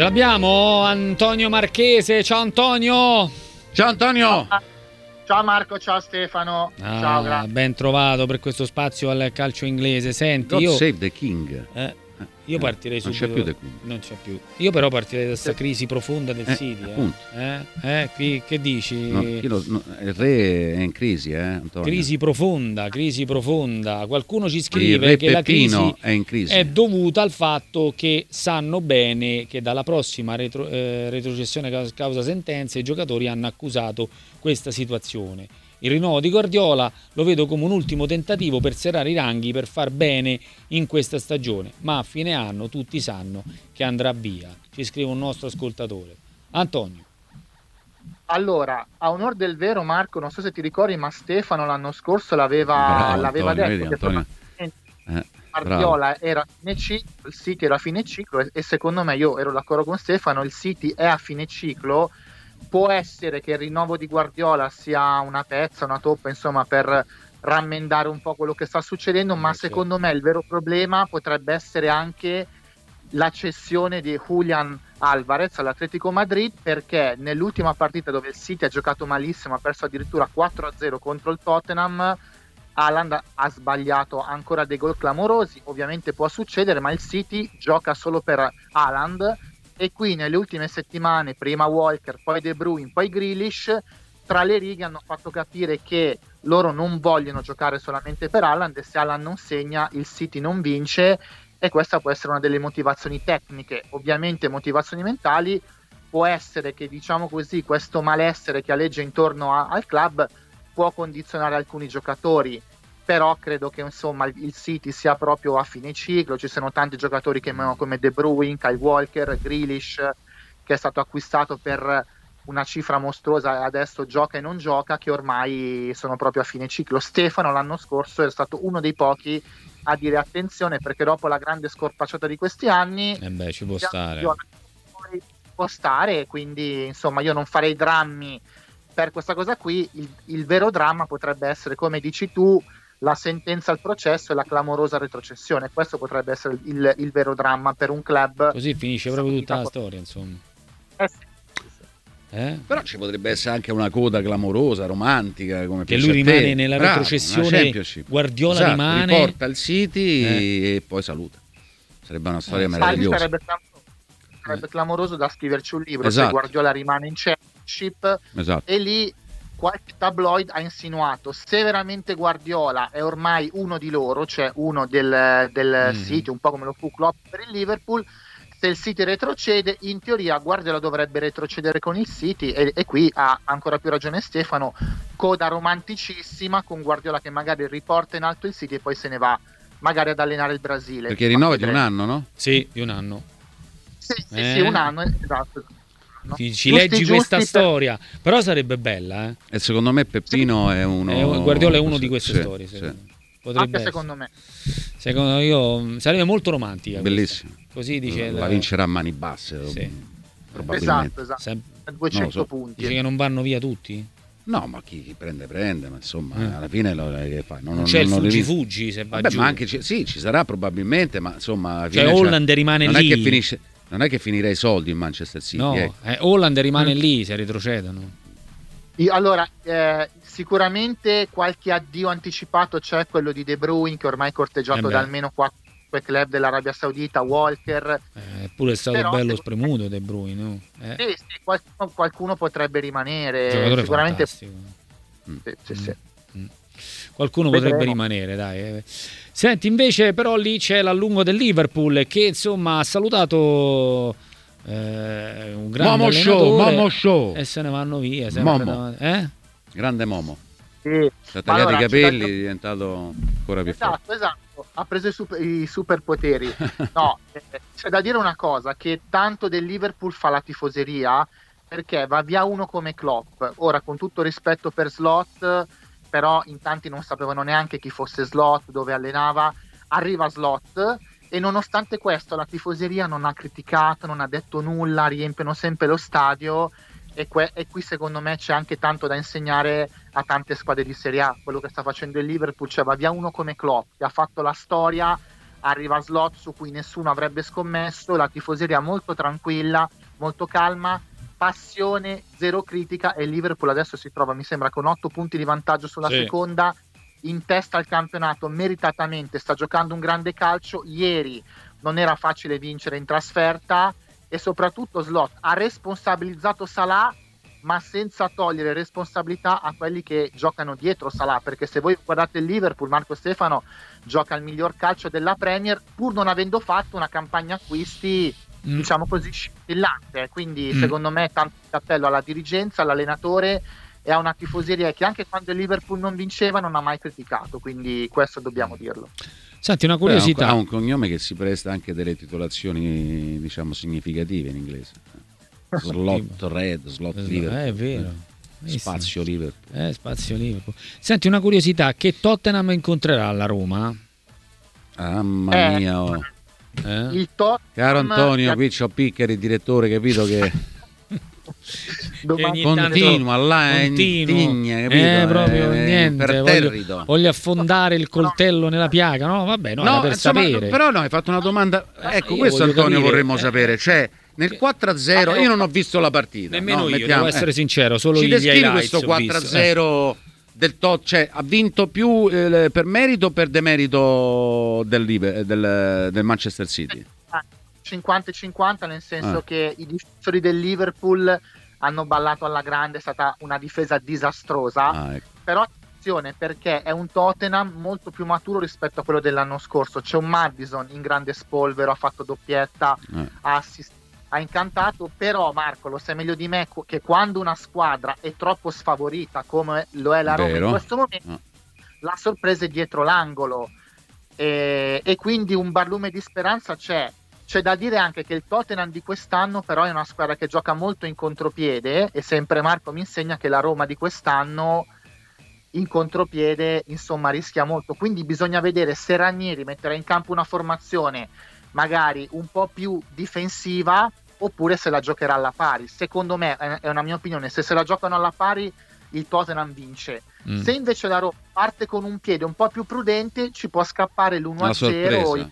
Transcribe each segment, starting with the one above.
l'abbiamo Antonio Marchese. Ciao Antonio. Ciao Antonio. Ciao Marco, ciao Stefano. Ciao, grazie. Ben trovato per questo spazio al calcio inglese. Senti, God io save the king. Io partirei non subito. c'è più The Queen. Non c'è più. Io però partirei da questa crisi profonda del City. Appunto. Qui, che dici? Il re è in crisi, Antonio. Crisi profonda. Qualcuno ci Il scrive re che la Peppino crisi è in crisi. è dovuta al fatto che sanno bene che dalla prossima retrocessione causa sentenza i giocatori hanno accusato questa situazione. Il rinnovo di Guardiola lo vedo come un ultimo tentativo per serrare i ranghi, per far bene in questa stagione, ma a fine anno tutti sanno che andrà via, ci scrive un nostro ascoltatore. Antonio. Allora, a onor del vero, Marco, non so se ti ricordi, ma Stefano l'anno scorso l'aveva Antonio, detto vedi, che Antonio. Guardiola era a fine ciclo, il City era a fine ciclo e secondo me, io ero d'accordo con Stefano, il City è a fine ciclo. Può essere che il rinnovo di Guardiola sia una pezza, una toppa, insomma, per rammendare un po' quello che sta succedendo, ma secondo me il vero problema potrebbe essere anche la cessione di Julián Álvarez all'Atletico Madrid, perché nell'ultima partita dove il City ha giocato malissimo, ha perso addirittura 4-0 contro il Tottenham, Haaland ha sbagliato ancora dei gol clamorosi. Ovviamente può succedere, ma il City gioca solo per Haaland, e qui nelle ultime settimane, prima Walker, poi De Bruyne, poi Grealish, tra le righe hanno fatto capire che loro non vogliono giocare solamente per Haaland, e se Haaland non segna il City non vince, e questa può essere una delle motivazioni tecniche. Ovviamente motivazioni mentali, può essere che, diciamo così, questo malessere che aleggia intorno al club può condizionare alcuni giocatori, però credo che insomma il City sia proprio a fine ciclo. Ci sono tanti giocatori che come De Bruyne, Kyle Walker, Grealish, che è stato acquistato per una cifra mostruosa e adesso gioca e non gioca, che ormai sono proprio a fine ciclo. Stefano l'anno scorso è stato uno dei pochi a dire attenzione, perché dopo la grande scorpacciata di questi anni ci può stare. Può stare, quindi insomma io non farei drammi per questa cosa qui. Il vero dramma potrebbe essere, come dici tu, la sentenza al processo e la clamorosa retrocessione. Questo potrebbe essere il vero dramma per un club. Così finisce proprio tutta la storia, insomma. Però ci potrebbe essere anche una coda clamorosa, romantica, come che lui rimane nella retrocessione, Guardiola rimane, riporta il City e poi saluta. Sarebbe una storia meravigliosa. Sarebbe clamoroso da scriverci un libro. Esatto. Se Guardiola rimane in Championship, esatto. E lì qualche tabloid ha insinuato, se veramente Guardiola è ormai uno di loro, cioè uno del City, un po' come lo fu Klopp per il Liverpool, se il City retrocede, in teoria Guardiola dovrebbe retrocedere con il City, e qui ha ancora più ragione Stefano, coda romanticissima con Guardiola che magari riporta in alto il City e poi se ne va magari ad allenare il Brasile. Perché rinnova di un anno, no? Sì, di un anno. Sì, un anno, esatto. No? Ci leggi questa storia, però sarebbe bella, E secondo me Peppino è uno. Guardiola è uno di queste storie. Anche secondo me. Secondo io sarebbe molto romantica. Bellissima. Così dice. La vincerà a mani basse. Sì. Probabilmente. Esatto. 200 punti. Dice che non vanno via tutti? No, ma chi prende, ma insomma, alla fine che fai? Non c'è il fuggi se va giù. Ma anche ci sarà probabilmente, ma insomma. Cioè Holland rimane non lì. È che finisce. Non è che finirà i soldi in Manchester City. No, Holland rimane lì se retrocedono. Allora, sicuramente qualche addio anticipato c'è, quello di De Bruyne, che ormai è corteggiato da almeno 4 club dell'Arabia Saudita, Walker. Pure è stato bello spremuto De Bruyne, no? Sì, qualcuno potrebbe rimanere. Giocatore sicuramente. Sì. Qualcuno potrebbe rimanere, dai. Senti, invece però lì c'è l'allungo del Liverpool che insomma ha salutato un grande Momo Show e se ne vanno via. Grande Momo. Sì. Si è tagliato i capelli, è diventato ancora più forte. Esatto, ha preso i superpoteri. No, c'è da dire una cosa, che tanto del Liverpool fa la tifoseria, perché va via uno come Klopp. Ora, con tutto rispetto per Slot, però in tanti non sapevano neanche chi fosse Slot, dove allenava. Arriva Slot e nonostante questo la tifoseria non ha criticato, non ha detto nulla, riempiono sempre lo stadio, e qui secondo me c'è anche tanto da insegnare a tante squadre di Serie A, quello che sta facendo il Liverpool. Cioè va via uno come Klopp, che ha fatto la storia, arriva Slot su cui nessuno avrebbe scommesso, la tifoseria molto tranquilla, molto calma, passione, zero critica, e il Liverpool adesso si trova, mi sembra, con 8 punti di vantaggio sulla seconda, in testa al campionato meritatamente, sta giocando un grande calcio. Ieri non era facile vincere in trasferta, e soprattutto Slot ha responsabilizzato Salah, ma senza togliere responsabilità a quelli che giocano dietro Salah, perché se voi guardate il Liverpool, Marco Stefano gioca il miglior calcio della Premier pur non avendo fatto una campagna acquisti diciamo così scintillante, quindi secondo me tanto cappello alla dirigenza, all'allenatore e a una tifoseria che anche quando il Liverpool non vinceva non ha mai criticato, quindi questo dobbiamo dirlo. Senti, una curiosità. Ha un cognome che si presta anche delle titolazioni, diciamo, significative in inglese. Slot Red, Slot Liverpool. È vero. Spazio Liverpool. Spazio Liverpool. Senti, una curiosità, che Tottenham incontrerà la Roma? Mamma mia. Il Tottenham, caro Antonio, qui c'ho Piccari, il direttore, capito che continua là, capito? Proprio niente, voglio affondare il coltello nella piaga, no? Vabbè, no, era per sapere. Però no, hai fatto una domanda, ecco, questo Antonio vorremmo sapere, cioè nel 4-0 io non ho visto la partita. Nemmeno io, devo essere sincero, solo ci gli descrivi questo 4-0 del cioè ha vinto più per merito o per demerito del Manchester City? 50-50, nel senso che i difensori del Liverpool hanno ballato alla grande, è stata una difesa disastrosa, ecco. Però attenzione, perché è un Tottenham molto più maturo rispetto a quello dell'anno scorso. C'è un Maddison in grande spolvero, ha fatto doppietta, ha incantato, però Marco lo sai meglio di me che quando una squadra è troppo sfavorita come lo è la Roma in questo momento, la sorpresa è dietro l'angolo, e quindi un barlume di speranza c'è. C'è da dire anche che il Tottenham di quest'anno però è una squadra che gioca molto in contropiede, e sempre Marco mi insegna che la Roma di quest'anno in contropiede insomma rischia molto, quindi bisogna vedere se Ranieri metterà in campo una formazione magari un po' più difensiva oppure se la giocherà alla pari. Secondo me, è una mia opinione, se la giocano alla pari il Tottenham vince. Se invece la Roma parte con un piede un po' più prudente ci può scappare l'1-0.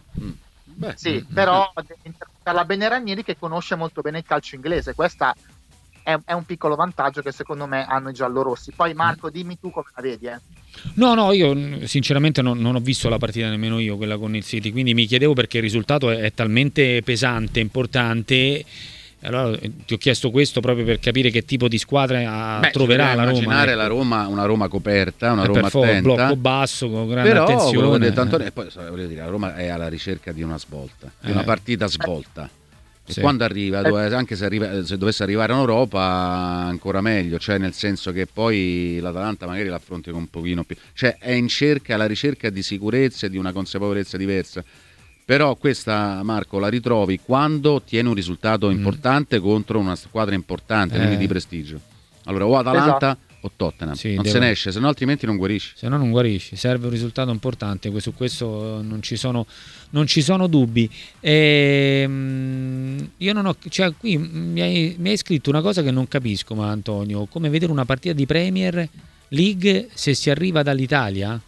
Però deve interpretarla bene Ranieri, che conosce molto bene il calcio inglese. Questa è un piccolo vantaggio che secondo me hanno i giallorossi. Poi Marco, dimmi tu come la vedi. No, io sinceramente non ho visto la partita nemmeno io, quella con il City, quindi mi chiedevo perché il risultato è talmente pesante, importante. Allora ti ho chiesto questo proprio per capire che tipo di squadra troverà la Roma. Immaginare la Roma, una Roma coperta, una Roma attenta, blocco basso con grande attenzione. E poi voglio dire, la Roma è alla ricerca di una svolta, di una partita svolta. E quando arriva, anche se dovesse arrivare in Europa, ancora meglio, cioè nel senso che poi l'Atalanta magari l'affronti con un pochino più, cioè è alla ricerca di sicurezza e di una consapevolezza diversa. Però questa, Marco, la ritrovi quando ottiene un risultato importante contro una squadra importante, quindi di prestigio. Allora o Atalanta o Tottenham, se ne esce, se no altrimenti non guarisci. Se no non guarisci, serve un risultato importante, su questo non ci sono dubbi. Io non ho, cioè qui mi hai scritto una cosa che non capisco, ma Antonio, come vedere una partita di Premier League se si arriva dall'Italia?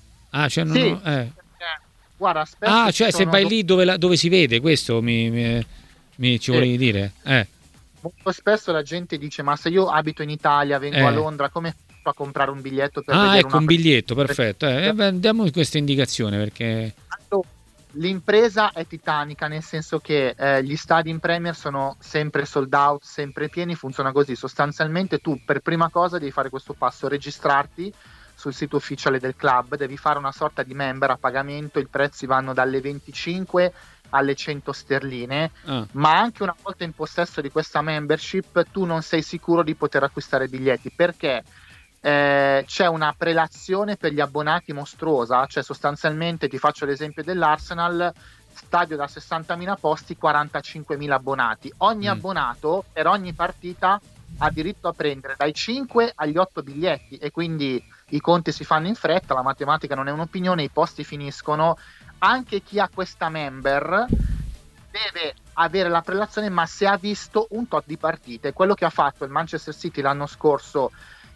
Guarda, cioè se vai lì dove si vede, questo mi ci volevi dire? Molto spesso la gente dice: ma se io abito in Italia, vengo a Londra, come faccio a comprare un biglietto per vedere ecco, un biglietto, perfetto. Diamo questa indicazione, perché l'impresa è titanica, nel senso che gli stadi in Premier sono sempre sold out, sempre pieni, funziona così. Sostanzialmente tu per prima cosa devi fare questo passo, registrarti sul sito ufficiale del club, devi fare una sorta di member a pagamento, i prezzi vanno dalle 25 alle 100 sterline, ma anche una volta in possesso di questa membership tu non sei sicuro di poter acquistare biglietti, perché c'è una prelazione per gli abbonati mostruosa, cioè sostanzialmente, ti faccio l'esempio dell'Arsenal, stadio da 60.000 posti, 45.000 abbonati, ogni abbonato per ogni partita ha diritto a prendere dai 5 agli 8 biglietti, e quindi i conti si fanno in fretta, la matematica non è un'opinione, i posti finiscono. Anche chi ha questa member deve avere la prelazione, ma se ha visto un tot di partite, quello che ha fatto il Manchester City l'anno scorso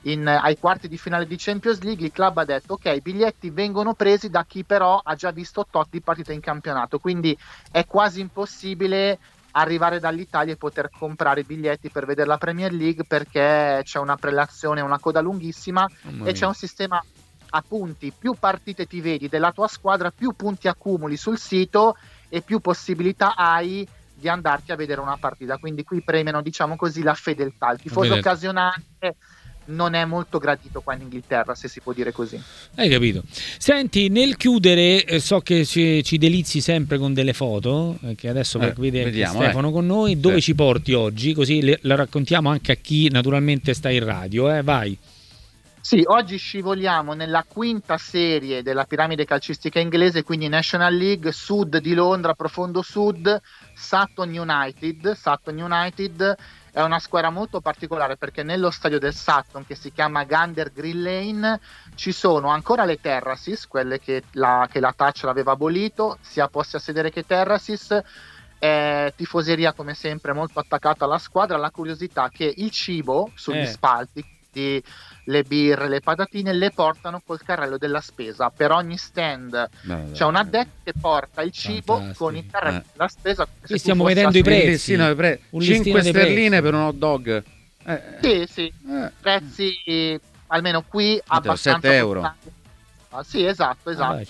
ai quarti di finale di Champions League, il club ha detto ok, i biglietti vengono presi da chi però ha già visto tot di partite in campionato, quindi è quasi impossibile arrivare dall'Italia e poter comprare i biglietti per vedere la Premier League, perché c'è una prelazione, una coda lunghissima e c'è un sistema a punti. Più partite ti vedi della tua squadra, più punti accumuli sul sito e più possibilità hai di andarti a vedere una partita, quindi qui premiano, diciamo così, la fedeltà. Il tifoso occasionale non è molto gradito qua in Inghilterra, se si può dire così. Hai capito? Senti, nel chiudere, so che ci delizi sempre con delle foto, che adesso vede Stefano con noi. Dove ci porti oggi? Così la raccontiamo anche a chi naturalmente sta in radio. Vai. Sì, oggi scivoliamo nella quinta serie della piramide calcistica inglese, quindi National League, sud di Londra, profondo sud, Sutton United. Sutton United è una squadra molto particolare perché nello stadio del Sutton, che si chiama Gander Green Lane, ci sono ancora le terraces, quelle che la Thatcher aveva abolito, sia posti a sedere che terraces. Tifoseria come sempre molto attaccata alla squadra. La curiosità che il cibo sugli spalti, le birre, le patatine, le portano col carrello della spesa. Per ogni stand c'è un addetto che porta il cibo con il carrello della spesa. Qui stiamo vedendo i prezzi. 5 sterline per un hot dog. Sì. Prezzi almeno qui abbastanza 7 euro. Sì, esatto.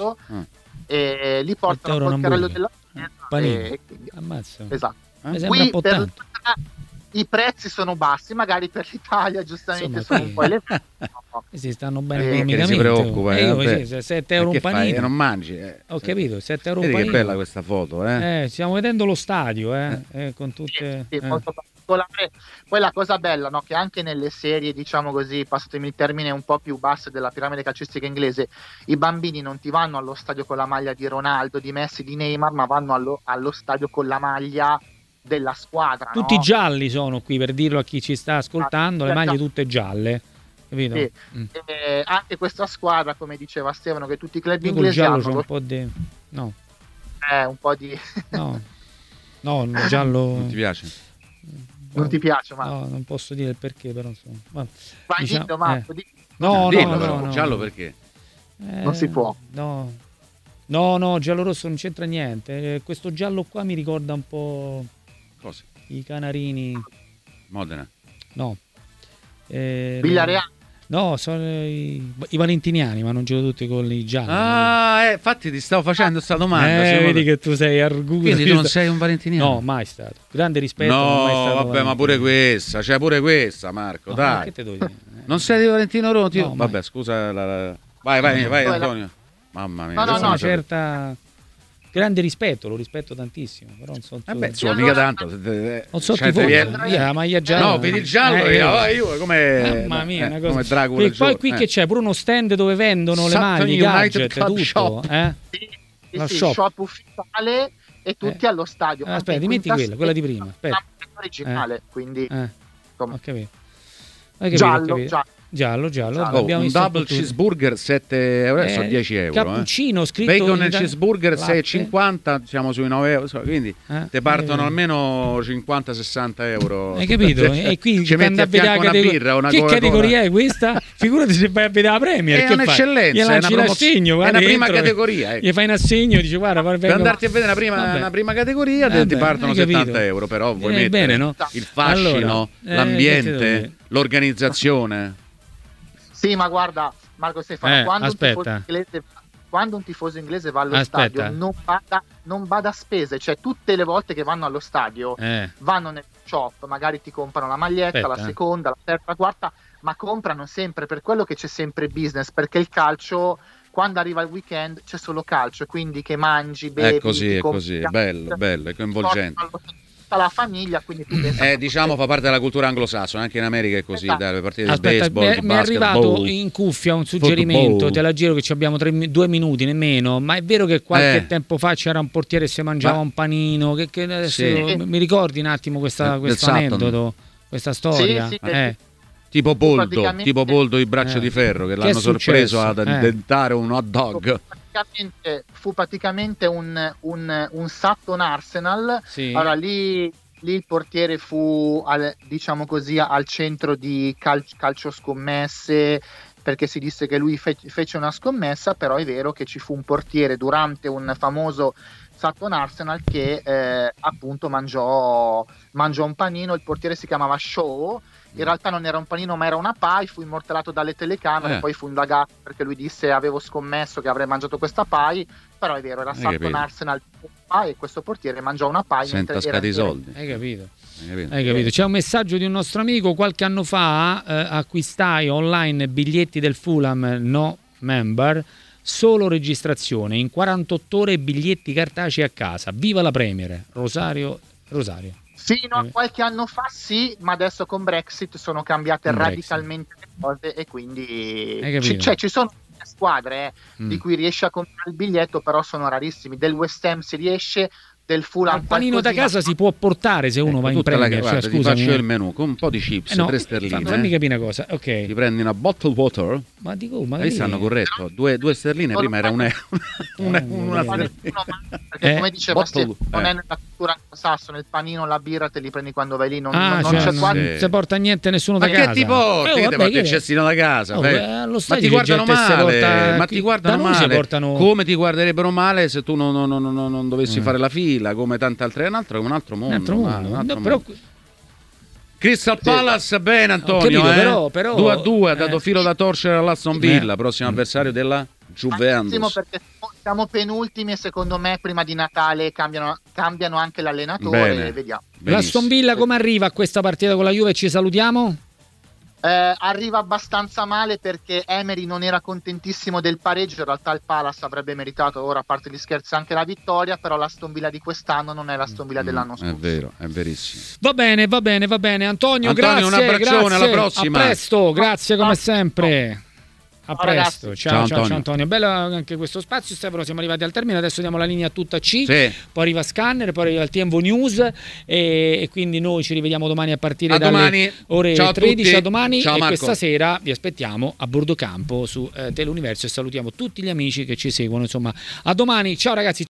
E li portano col carrello della spesa. Ammazza. Esatto. Qui per i prezzi sono bassi, magari per l'Italia giustamente sono un po' elevati. Si stanno bene economicamente. Si preoccupa, 7 euro un panino. Non mangi. Ho capito, 7 euro un panino. Che bella questa foto, stiamo vedendo lo stadio, con tutte... Sì, molto particolare. Poi la cosa bella, no, che anche nelle serie, diciamo così, passatemi il termine, un po' più basse della piramide calcistica inglese, i bambini non ti vanno allo stadio con la maglia di Ronaldo, di Messi, di Neymar, ma vanno allo stadio con la maglia della squadra. Tutti gialli sono qui, per dirlo a chi ci sta ascoltando, le maglie tutte gialle, capito? Sì. Anche questa squadra, come diceva Stefano, che tutti i club io inglesi giallo hanno c'è un po' di un po' di no, il giallo non ti piace? Non ti piace, Marco? No, non posso dire il perché, però insomma. Vai, dillo, Marco, no, giallo perché? Non si può. No, giallo rosso non c'entra niente. Questo giallo qua mi ricorda un po' cosa? I Canarini. Modena. No. Villareale. No, sono i valentiniani, ma non gioco tutti con i gialli. Infatti ti stavo facendo questa domanda. Vedi che tu sei arguto. Quindi tu non sei un valentiniano? No, mai stato. Grande rispetto. No, mai stato vabbè, ma pure questa, c'è pure questa, Marco, dai. Che te devo dire? Non sei di Valentino Rossi? No, vabbè, scusa. Vai, Antonio. Mamma mia. No, una certa... Grande rispetto, lo rispetto tantissimo, però non so. Mica tanto. Non so tifoso, la maglia gialla. No, vedi il giallo, io come mamma mia, una cosa. Come Dracula. E poi qui che c'è pure uno stand dove vendono le maglie, i gadget, tutto, Sì, shop ufficiale e tutti allo stadio. Aspetta, dimetti quella di prima, aspetta. Originale, quindi ho capito. Giallo. Un double cheeseburger 7 euro, sono 10 euro. Cappuccino scritto bacon e cheeseburger 6,50, siamo sui 9 euro. Quindi te partono almeno 50-60 euro. Hai capito? E qui ci metti a fianco una birra, una Coca-Cola. Che categoria è questa? Figurati se vai a vedere la Premier. È un'eccellenza, è una prima categoria. Gli fai un assegno, dici guarda, per andarti a vedere una prima categoria ti partono 70 euro, però vuoi mettere il fascino, l'ambiente, l'organizzazione. Sì, ma guarda, Marco Stefano, quando un tifoso inglese va allo stadio non bada a spese, cioè tutte le volte che vanno allo stadio vanno nel shop, magari ti comprano la maglietta, la seconda, la terza, la quarta, ma comprano sempre, per quello che c'è sempre business, perché il calcio, quando arriva il weekend c'è solo calcio, quindi che mangi, bevi, è così, è bello, è coinvolgente. La famiglia, quindi tu diciamo fa parte della cultura anglosassone, anche in America è così, le partite di baseball, mi è arrivato in cuffia un suggerimento, te la giro che abbiamo 2 minuti nemmeno, ma è vero che qualche tempo fa c'era un portiere e si mangiava un panino, che adesso mi ricordi un attimo questo aneddoto, questa storia? Sì. Tipo Boldo il braccio di ferro che l'hanno sorpreso ad inventare un hot dog. Fu praticamente un Sutton Arsenal. Sì. Allora lì lì il portiere fu diciamo così al centro di calcio scommesse, perché si disse che lui fece una scommessa, però è vero che ci fu un portiere durante un famoso Sutton Arsenal che appunto mangiò un panino. Il portiere si chiamava Shaw, in realtà non era un panino ma era una pie, fu immortalato dalle telecamere, poi fu indagato perché lui disse avevo scommesso che avrei mangiato questa pie, però è vero, era Sutton Arsenal e questo portiere mangiò una pie senza scatti i soldi. Hai capito? C'è un messaggio di un nostro amico: qualche anno fa acquistai online biglietti del Fulham no member, solo registrazione, in 48 ore biglietti cartacei a casa. Viva la Premier. Rosario. Fino a qualche anno fa sì, ma adesso con Brexit sono cambiate radicalmente le cose e quindi ci sono squadre di cui riesce a comprare il biglietto, però sono rarissimi. Del West Ham si riesce, del Fulham il panino da casa si può portare se uno va in Premier. Guarda, ti faccio il menù con un po' di chips, 3 sterline. Fammi capire una cosa, ok. Ti prendi una bottle water. Ma dico, magari stanno corretto, 2 sterline, prima era una perché come diceva Stefano, non è nella cultura anglosassone, il panino, la birra te li prendi quando vai lì, non si porta niente nessuno da casa. Ma che ti porti? Che ti porti il cestino da casa? Ma ti guardano male, ma ti guardano male. Come ti guarderebbero male se tu non dovessi fare la fila, come tante altre, un altro mondo. Però Crystal Palace, bene Antonio, però 2-2, ha dato filo da torcere all'Aston Villa, prossimo avversario della Juventus. Perché siamo penultimi e secondo me prima di Natale cambiano anche l'allenatore. Vediamo. L'Aston Villa come arriva a questa partita con la Juve? Ci salutiamo? Arriva abbastanza male perché Emery non era contentissimo del pareggio. In realtà il Palace avrebbe meritato, ora a parte gli scherzi, anche la vittoria, però l'Aston Villa di quest'anno non è l'Aston Villa dell'anno scorso. È vero, è verissimo. Va bene. Antonio, grazie, un abbraccione, alla prossima. A presto, grazie come sempre. A presto, ragazzi. Ciao Antonio. Bello anche questo spazio, Stefano. Siamo arrivati al termine. Adesso diamo la linea a tutta C. Sì. Poi arriva Scanner, poi arriva il TMV News. E quindi noi ci rivediamo domani a partire dalle ore 13. A domani. Ciao, e Marco. questa sera vi aspettiamo a Bordo Campo su Teleuniverso. E salutiamo tutti gli amici che ci seguono. Insomma, a domani. Ciao ragazzi.